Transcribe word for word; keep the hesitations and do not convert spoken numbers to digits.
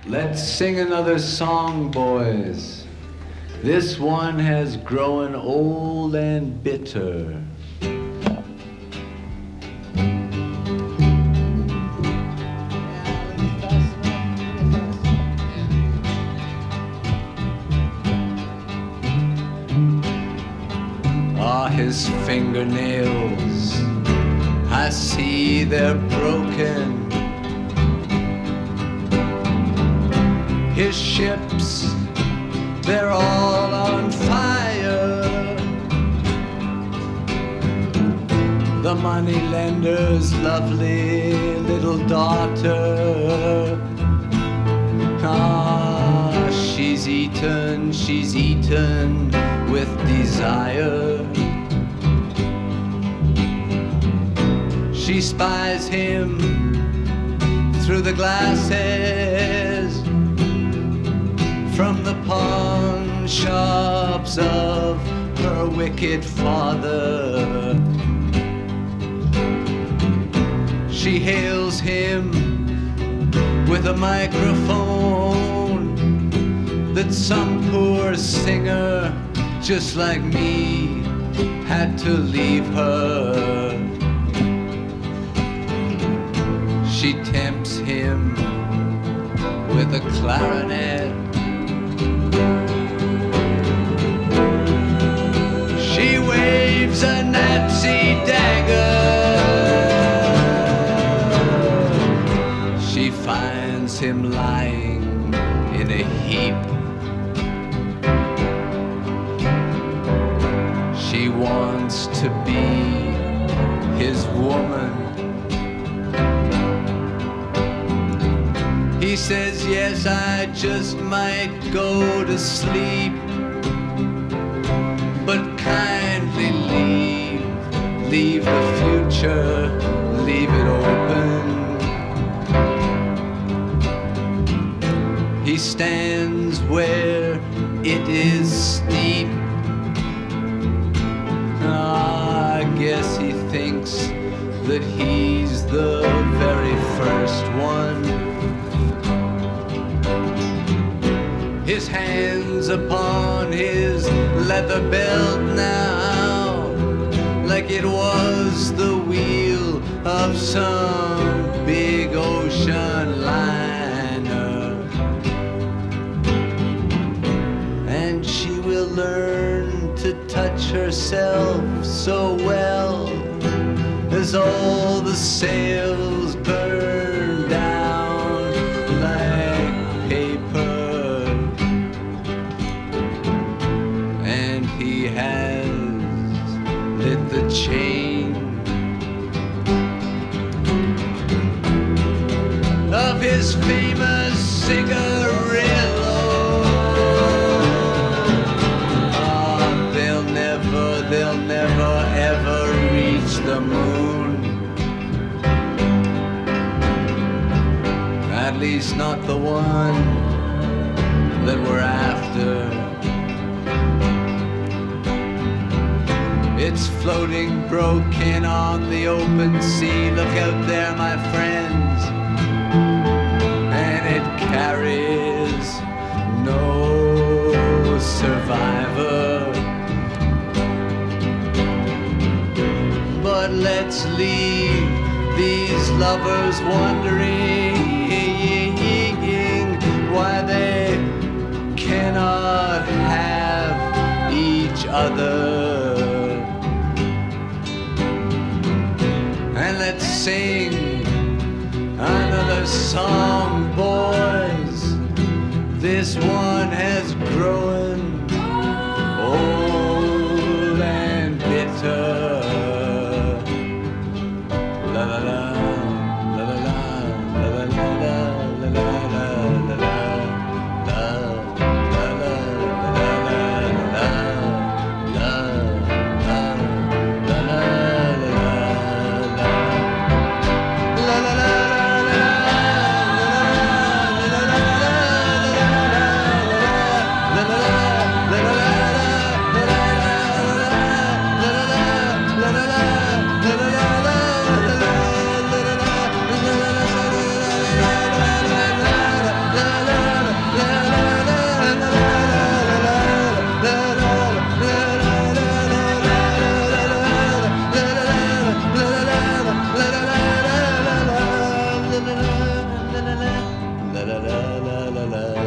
Let's sing another song, boys. This one has grown old and bitter. Ah, his fingernails, I see they're broken. His ships, they're all on fire. The moneylender's lovely little daughter, ah, she's eaten, she's eaten with desire. She spies him through the glasses from the pawn shops of her wicked father. She hails him with a microphone that some poor singer just like me had to leave her. She tempts him with a clarinet. She waves a Nazi dagger. She finds him lying in a heap. She wants to be his woman. He says, yes, I just might go to sleep, but kindly leave, leave the future, leave it open. He stands where it is steep. Ah, I guess he thinks that he's the very first one. His hands upon his leather belt now, like it was the wheel of some big ocean liner. And she will learn to touch herself so well as all the sails burn down like paper. And he has lit the chain of his famous cigarillo. Oh, they'll never, they'll never ever reach the moon. At least not the one that we're after. It's floating broken on the open sea. Look out there, my friends. And it carries no survivor. But let's leave these lovers wondering why they cannot have each other. And let's sing another song, boys. This one has grown old and bitter. La la la, la la la, la la la, la la la, la la. la la la la.